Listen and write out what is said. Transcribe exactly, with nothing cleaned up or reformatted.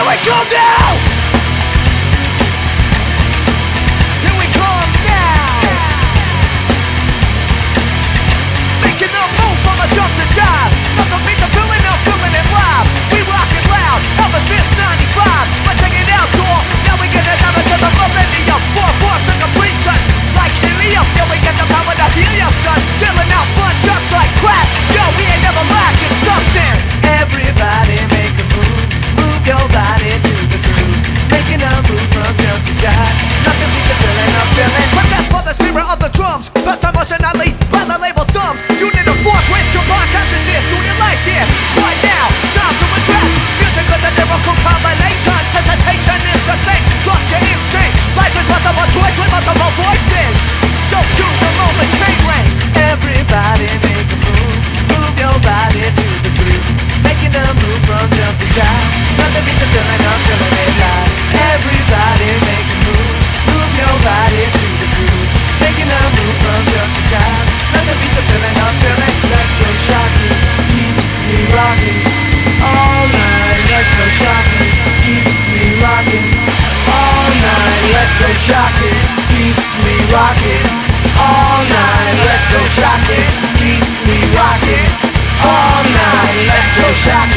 Here we come now! Here we come now! Making a move from a jump to jive. Nothing beats a feeling of feeling it live. We rock it loud, ever since ninety-five. But check it out, y'all. Now we get another to the millennium. Four force and completion, like helium. Yeah, we get the power to heal ya, son. Dealing out fun just like crap. Yo, we ain't never lacking substance. Everybody make a move. Move your body to the groove. Making a move from jump to jive. Nothing beats a feeling of feeling. Possessed by the spirit of the drums. Best emotionally by the label thumbs. Unit of force with combined consciousness. Do you like this? Right now, time to address music with a lyrical combination. Hesitation is the thing. Trust your instinct. Life is multiple choice with multiple voices. So choose your moment, chain ring. Everybody make a move. Move your body to the groove. Making a move from jump to jive. Nothing beats a feeling, I'm feeling it live. Everybody make a move. Move your body to the groove. Making a move from jump to jive. Nothing beats a feeling, I'm feeling. Electro-shocking keeps me rocking all night. Electro-shocking keeps me rocking all night. Electro-shocking keeps me rocking all night. Electro-shocking keeps me rocking all night. Electro-shocking